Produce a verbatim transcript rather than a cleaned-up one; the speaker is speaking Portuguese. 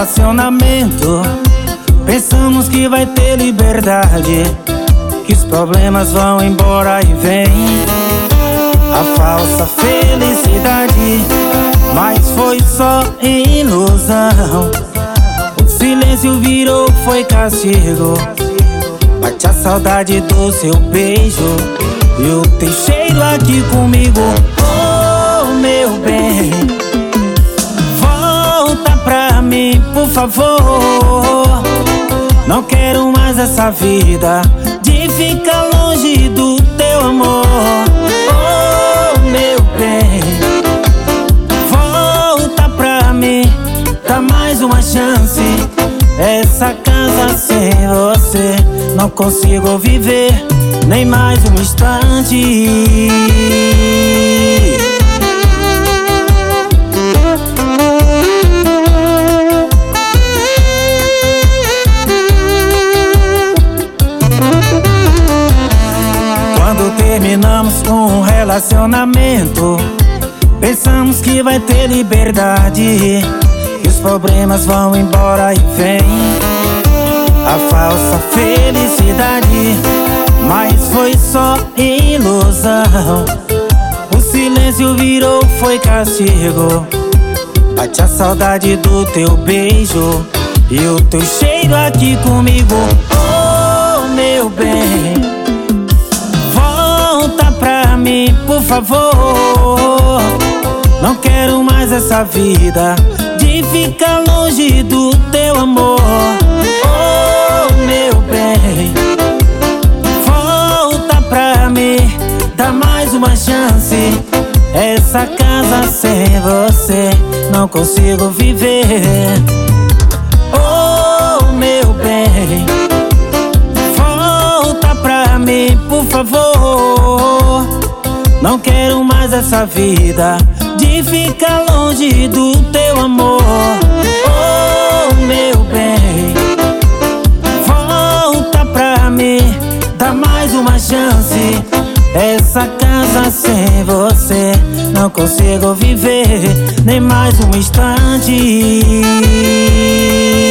relacionamento, pensamos que vai ter liberdade, que os problemas vão embora e vem a falsa felicidade, mas foi só ilusão. O silêncio virou, foi castigo. Bate a saudade do seu beijo e o teu cheiro aqui comigo. Oh, meu bem, volta pra mim, por favor. Não quero mais essa vida de ficar longe do teu amor. Oh, meu bem, volta pra mim, dá mais uma chance. Essa casa sem você não consigo viver nem mais um instante. Quando terminamos um relacionamento, pensamos que vai ter liberdade, que os problemas vão embora e vem a falsa felicidade, mas foi só ilusão. O silêncio virou, foi castigo. Bate a saudade do teu beijo e o teu cheiro aqui comigo. Oh, meu bem, volta pra mim, por favor. Não quero mais essa vida de ficar longe do teu amor. Oh, meu bem, volta pra mim, dá mais uma chance. Essa casa sem você não consigo viver. Oh, meu bem, volta pra mim, por favor. Não quero mais essa vida de ficar longe do teu amor. Oh, meu bem, volta pra mim, dá mais uma chance. Essa casa sem você não consigo viver nem mais um instante.